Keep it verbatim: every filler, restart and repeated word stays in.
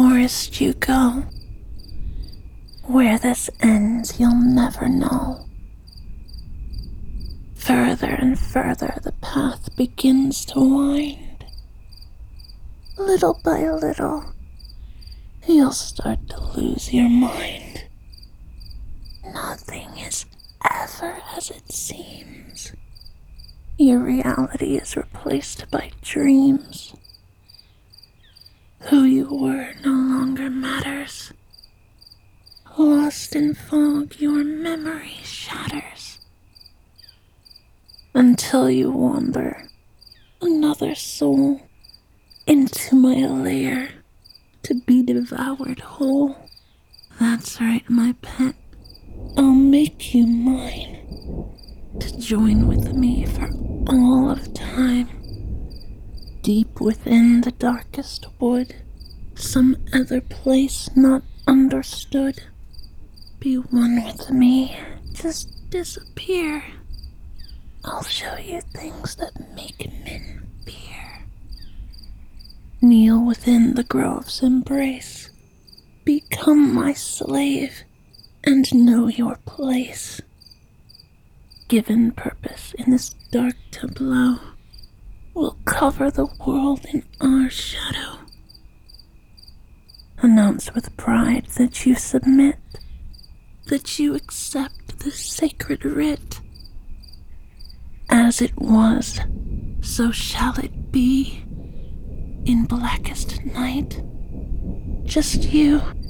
forest you go. Where this ends, you'll never know. Further and further the path begins to wind. Little by little, you'll start to lose your mind. Nothing is ever as it seems. Your reality is replaced by dreams. Who you were no longer matters. Lost in fog, your memory shatters. Until you wander, another soul, into my lair, to be devoured whole. That's right, my pet. I'll make you mine, to join with me for all of time. Deep within the darkest wood, some other place not understood. Be one with me, just disappear. I'll show you things that make men fear. Kneel within the grove's embrace. Become my slave and know your place. Given purpose in this dark tableau, we'll cover the world in our shadow. Announce with pride that you submit, that you accept the sacred writ. As it was, so shall it be. In blackest night, just you